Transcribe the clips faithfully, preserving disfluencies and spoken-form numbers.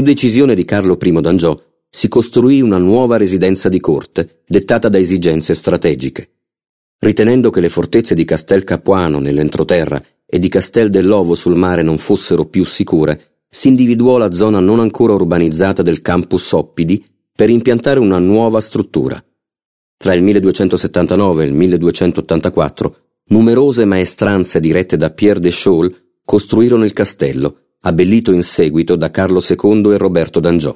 decisione di Carlo I d'Angiò si costruì una nuova residenza di corte, dettata da esigenze strategiche. Ritenendo che le fortezze di Castel Capuano nell'entroterra e di Castel dell'Ovo sul mare non fossero più sicure, si individuò la zona non ancora urbanizzata del Campus Oppidi per impiantare una nuova struttura. Tra il milleduecentosettantanove e il milleduecentottantaquattro, numerose maestranze dirette da Pierre de Chaulnes costruirono il castello, abbellito in seguito da Carlo secondo e Roberto d'Angiò.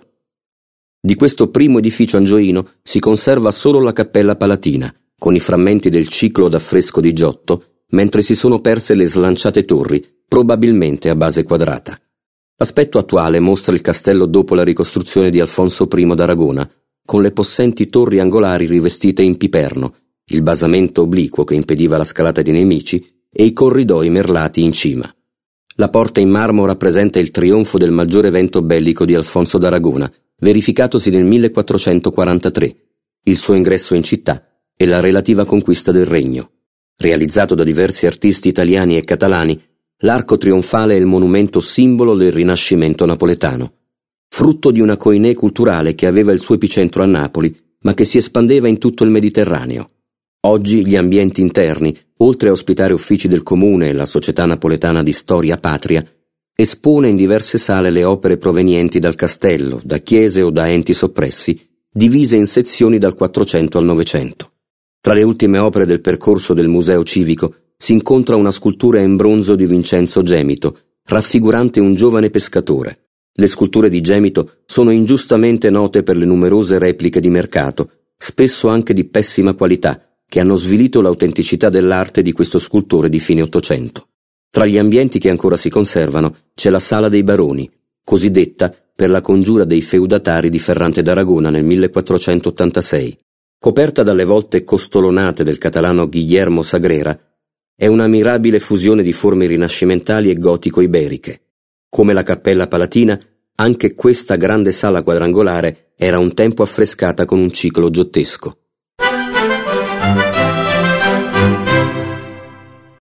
Di questo primo edificio angioino si conserva solo la Cappella Palatina, con i frammenti del ciclo d'affresco di Giotto, mentre si sono perse le slanciate torri, probabilmente a base quadrata. L'aspetto attuale mostra il castello dopo la ricostruzione di Alfonso I d'Aragona, con le possenti torri angolari rivestite in piperno, il basamento obliquo che impediva la scalata dei nemici e i corridoi merlati in cima. La porta in marmo rappresenta il trionfo del maggiore evento bellico di Alfonso d'Aragona, verificatosi nel millequattrocentoquarantatré, il suo ingresso in città e la relativa conquista del regno. Realizzato da diversi artisti italiani e catalani, l'arco trionfale è il monumento simbolo del Rinascimento napoletano, frutto di una coinè culturale che aveva il suo epicentro a Napoli, ma che si espandeva in tutto il Mediterraneo. Oggi gli ambienti interni, oltre a ospitare uffici del Comune e la Società Napoletana di Storia Patria, espone in diverse sale le opere provenienti dal castello, da chiese o da enti soppressi, divise in sezioni dal Quattrocento al Novecento. Tra le ultime opere del percorso del Museo Civico si incontra una scultura in bronzo di Vincenzo Gemito, raffigurante un giovane pescatore. Le sculture di Gemito sono ingiustamente note per le numerose repliche di mercato, spesso anche di pessima qualità, che hanno svilito l'autenticità dell'arte di questo scultore di fine Ottocento. Tra gli ambienti che ancora si conservano c'è la Sala dei Baroni, cosiddetta per la congiura dei feudatari di Ferrante d'Aragona nel millequattrocentottantasei. Coperta dalle volte costolonate del catalano Guillermo Sagrera, è una mirabile fusione di forme rinascimentali e gotico-iberiche. Come la Cappella Palatina, anche questa grande sala quadrangolare era un tempo affrescata con un ciclo giottesco.